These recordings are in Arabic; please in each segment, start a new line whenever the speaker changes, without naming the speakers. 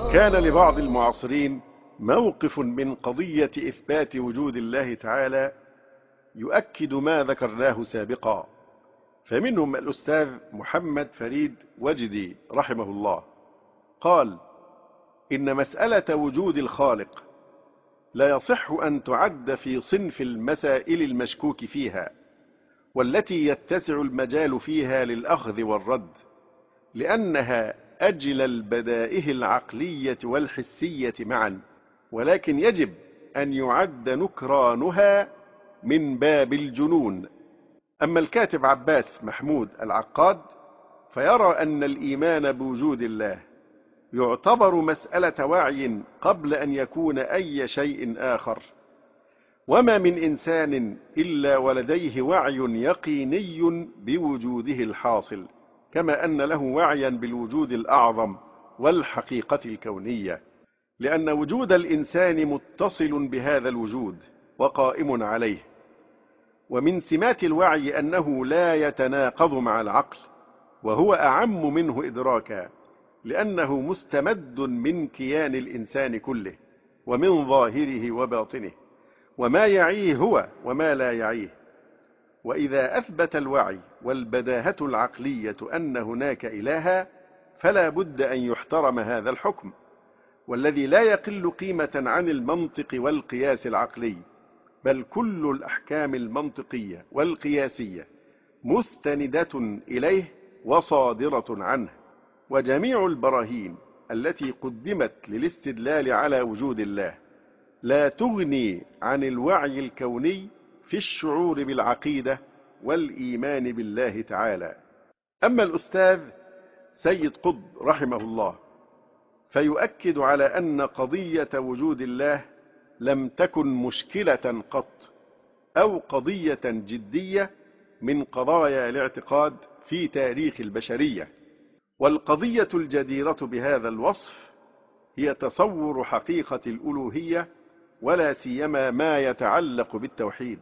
كان لبعض المعاصرين موقف من قضية إثبات وجود الله تعالى يؤكد ما ذكرناه سابقا، فمنهم الأستاذ محمد فريد وجدي رحمه الله قال: إن مسألة وجود الخالق لا يصح أن تعد في صنف المسائل المشكوك فيها، والتي يتسع المجال فيها للأخذ والرد، لأنها أجل البدائه العقلية والحسية معا، ولكن يجب أن يعد نكرانها من باب الجنون. أما الكاتب عباس محمود العقاد فيرى أن الإيمان بوجود الله يعتبر مسألة وعي قبل أن يكون أي شيء آخر، وما من إنسان إلا ولديه وعي يقيني بوجوده الحاصل، كما أن له وعيا بالوجود الأعظم والحقيقة الكونية، لأن وجود الإنسان متصل بهذا الوجود وقائم عليه. ومن سمات الوعي أنه لا يتناقض مع العقل، وهو أعم منه إدراكا، لأنه مستمد من كيان الإنسان كله، ومن ظاهره وباطنه، وما يعيه هو وما لا يعيه. وإذا أثبت الوعي والبداهة العقلية أن هناك إلها، فلا بد أن يحترم هذا الحكم، والذي لا يقل قيمة عن المنطق والقياس العقلي، بل كل الأحكام المنطقية والقياسية مستندة إليه وصادرة عنه. وجميع البراهين التي قدمت للاستدلال على وجود الله لا تغني عن الوعي الكوني في الشعور بالعقيدة والإيمان بالله تعالى. أما الأستاذ سيد قطب رحمه الله فيؤكد على أن قضية وجود الله لم تكن مشكلة قط، أو قضية جدية من قضايا الاعتقاد في تاريخ البشرية. والقضية الجديرة بهذا الوصف هي تصور حقيقة الألوهية، ولا سيما ما يتعلق بالتوحيد.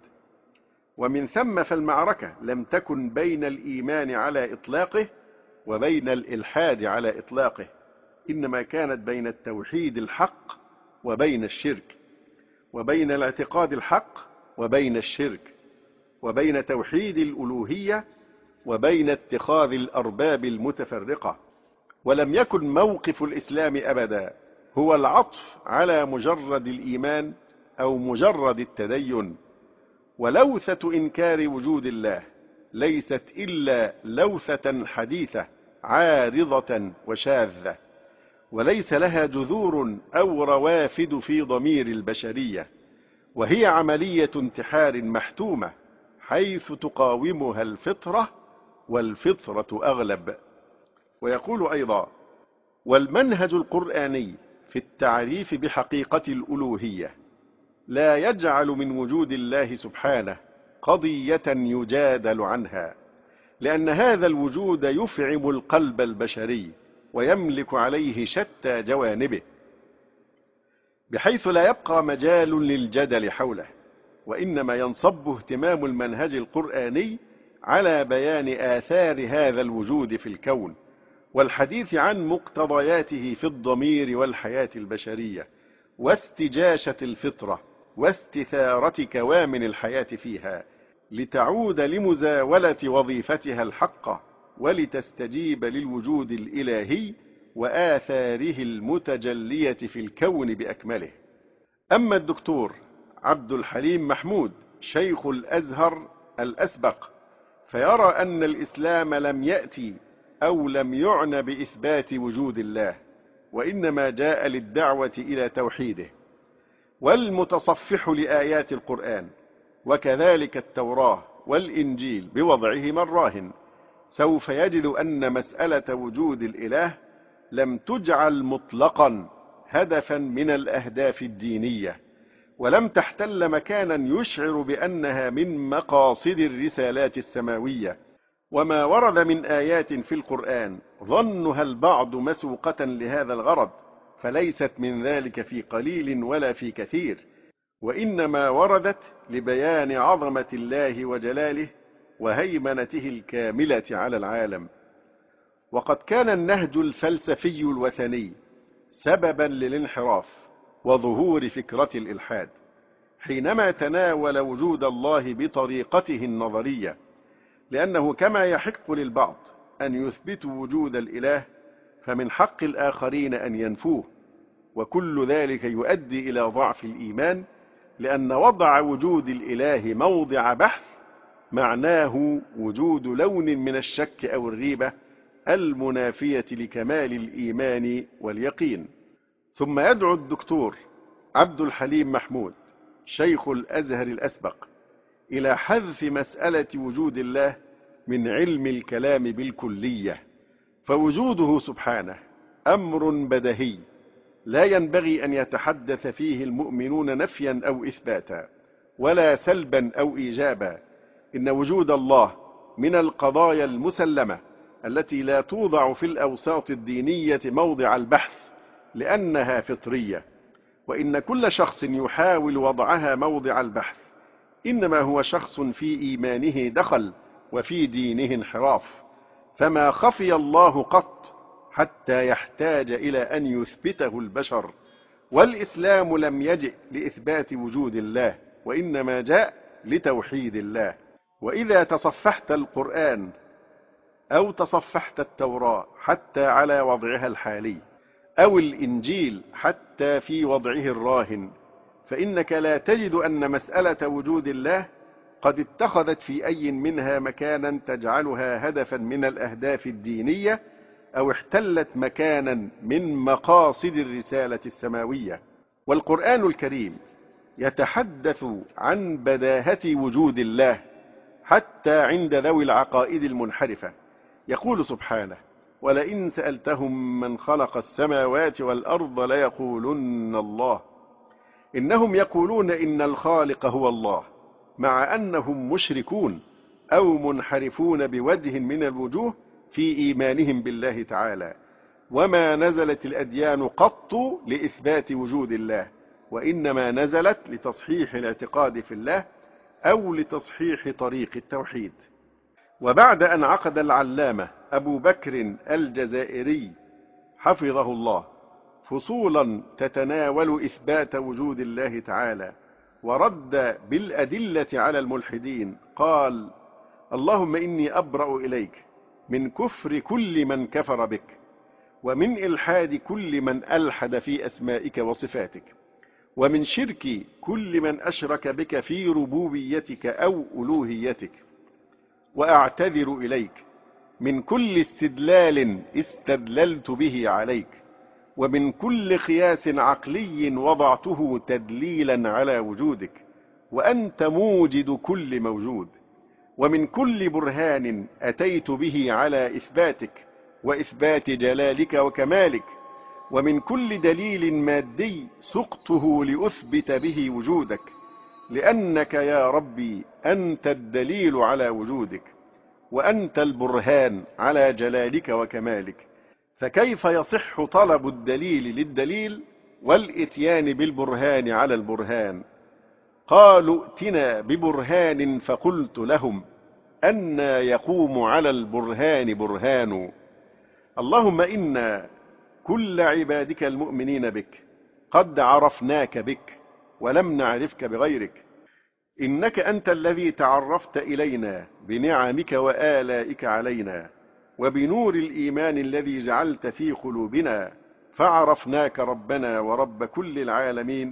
ومن ثم فالمعركة لم تكن بين الإيمان على إطلاقه وبين الإلحاد على إطلاقه، إنما كانت بين التوحيد الحق وبين الشرك، وبين الاعتقاد الحق وبين الشرك، وبين توحيد الألوهية وبين اتخاذ الأرباب المتفرقة. ولم يكن موقف الإسلام أبدا هو العطف على مجرد الإيمان أو مجرد التدين. ولوثة إنكار وجود الله ليست إلا لوثة حديثة عارضة وشاذة، وليس لها جذور أو روافد في ضمير البشرية، وهي عملية انتحار محتومة حيث تقاومها الفطرة، والفطرة أغلب. ويقول أيضا: والمنهج القرآني في التعريف بحقيقة الألوهية لا يجعل من وجود الله سبحانه قضية يجادل عنها، لأن هذا الوجود يفعم القلب البشري ويملك عليه شتى جوانبه، بحيث لا يبقى مجال للجدل حوله، وإنما ينصب اهتمام المنهج القرآني على بيان آثار هذا الوجود في الكون، والحديث عن مقتضياته في الضمير والحياة البشرية، واستجاشة الفطرة واستثارة كوامن الحياة فيها، لتعود لمزاولة وظيفتها الحقة، ولتستجيب للوجود الإلهي وآثاره المتجلية في الكون بأكمله. أما الدكتور عبد الحليم محمود شيخ الأزهر الأسبق فيرى أن الإسلام لم يأتي أو لم يعنى بإثبات وجود الله، وإنما جاء للدعوة إلى توحيده. والمتصفح لآيات القرآن وكذلك التوراة والإنجيل بوضعهما الراهن سوف يجد أن مسألة وجود الإله لم تجعل مطلقا هدفا من الأهداف الدينية، ولم تحتل مكانا يشعر بأنها من مقاصد الرسالات السماوية. وما ورد من آيات في القرآن ظنها البعض مسوقة لهذا الغرض، فليست من ذلك في قليل ولا في كثير، وإنما وردت لبيان عظمة الله وجلاله وهيمنته الكاملة على العالم. وقد كان النهج الفلسفي الوثني سببا للانحراف وظهور فكرة الإلحاد، حينما تناول وجود الله بطريقته النظرية، لأنه كما يحق للبعض أن يثبتوا وجود الإله فمن حق الآخرين أن ينفوه، وكل ذلك يؤدي إلى ضعف الإيمان، لأن وضع وجود الإله موضع بحث معناه وجود لون من الشك أو الريبة المنافية لكمال الإيمان واليقين. ثم يدعو الدكتور عبد الحليم محمود شيخ الأزهر الأسبق إلى حذف مسألة وجود الله من علم الكلام بالكلية، فوجوده سبحانه أمر بديهي لا ينبغي أن يتحدث فيه المؤمنون نفيا أو إثباتا، ولا سلبا أو إيجابا. إن وجود الله من القضايا المسلمة التي لا توضع في الأوساط الدينية موضع البحث لأنها فطرية، وإن كل شخص يحاول وضعها موضع البحث إنما هو شخص في إيمانه دخل وفي دينه انحراف، فما خفي الله قط حتى يحتاج إلى أن يثبته البشر. والإسلام لم يجئ لإثبات وجود الله، وإنما جاء لتوحيد الله. وإذا تصفحت القرآن أو تصفحت التوراة حتى على وضعها الحالي، أو الإنجيل حتى في وضعه الراهن، فإنك لا تجد أن مسألة وجود الله قد اتخذت في أي منها مكانا تجعلها هدفا من الأهداف الدينية، أو احتلت مكانا من مقاصد الرسالة السماوية. والقرآن الكريم يتحدث عن بداهة وجود الله حتى عند ذوي العقائد المنحرفة. يقول سبحانه: ولئن سألتهم من خلق السماوات والأرض ليقولن الله. إنهم يقولون إن الخالق هو الله، مع أنهم مشركون أو منحرفون بوجه من الوجوه في إيمانهم بالله تعالى. وما نزلت الأديان قط لإثبات وجود الله، وإنما نزلت لتصحيح الاعتقاد في الله أو لتصحيح طريق التوحيد. وبعد أن عقد العلامة أبو بكر الجزائري حفظه الله فصولا تتناول إثبات وجود الله تعالى ورد بالأدلة على الملحدين، قال: اللهم إني أبرأ إليك من كفر كل من كفر بك، ومن إلحاد كل من ألحد في أسمائك وصفاتك، ومن شرك كل من أشرك بك في ربوبيتك أو ألوهيتك، وأعتذر إليك من كل استدلال استدللت به عليك، ومن كل قياس عقلي وضعته تدليلا على وجودك، وأنت موجد كل موجود، ومن كل برهان أتيت به على إثباتك وإثبات جلالك وكمالك، ومن كل دليل مادي سقته لأثبت به وجودك، لأنك يا ربي أنت الدليل على وجودك، وأنت البرهان على جلالك وكمالك. فكيف يصح طلب الدليل للدليل والإتيان بالبرهان على البرهان؟ قالوا: ائتنا ببرهان، فقلت لهم: أنى يقوم على البرهان برهان. اللهم إنا كل عبادك المؤمنين بك قد عرفناك بك ولم نعرفك بغيرك. إنك أنت الذي تعرفت إلينا بنعمك وآلائك علينا، وبنور الإيمان الذي جعلت في قلوبنا، فعرفناك ربنا ورب كل العالمين،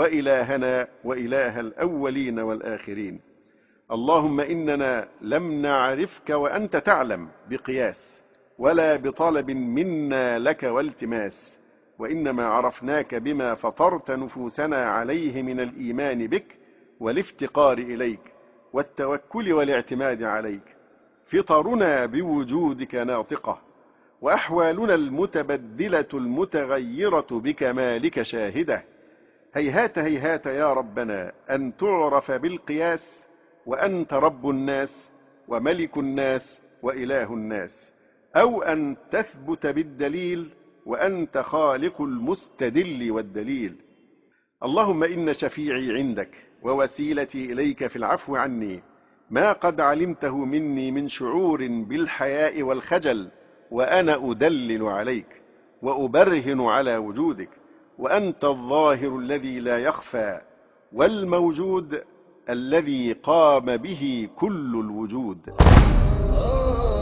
وإلهنا وإله الأولين والآخرين. اللهم إننا لم نعرفك وأنت تعلم بقياس ولا بطلب منا لك والتماس، وإنما عرفناك بما فطرت نفوسنا عليه من الإيمان بك والافتقار إليك والتوكل والاعتماد عليك. فطرنا بوجودك ناطقة، وأحوالنا المتبدلة المتغيرة بكمالك شاهدة. هيهات هيهات يا ربنا أن تعرف بالقياس، وأنت رب الناس وملك الناس وإله الناس، أو أن تثبت بالدليل وأنت خالق المستدل والدليل. اللهم إن شفيعي عندك ووسيلتي إليك في العفو عني ما قد علمته مني من شعور بالحياء والخجل وأنا أدلل عليك. وأبرهن على وجودك، وأنت الظاهر الذي لا يخفى، والموجود الذي قام به كل الوجود.